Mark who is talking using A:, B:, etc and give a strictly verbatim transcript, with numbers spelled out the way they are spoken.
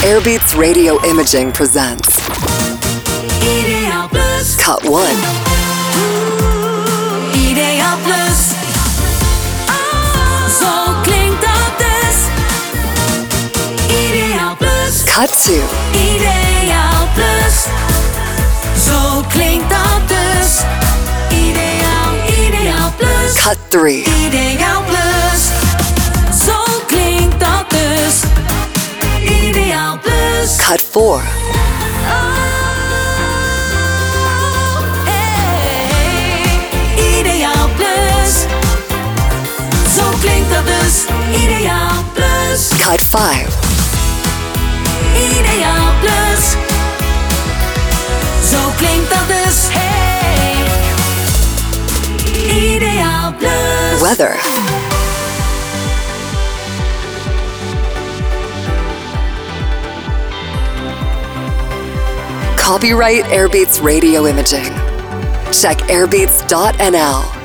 A: Airbeats Radio Imaging presents
B: Ideaal Plus.
A: Cut one.
B: Ideaal Plus. Zo klinkt dat dus. Ideaal Plus.
A: Cut two.
B: Ideaal Plus. Zo klinkt dat dus. Ideaal, Ideaal Plus.
A: Cut three.
B: Ideaal Plus. Zo klinkt dat dus. Ideaal Plus.
A: Cut four.
B: Ideaal Plus. Zo klinkt dat dus. Ideaal Plus.
A: Cut five.
B: Ideaal Plus. Zo klinkt dat dus. Hey. Ideaal Plus.
A: Weather. Copyright Airbeats Radio Imaging. Check airbeats dot n l.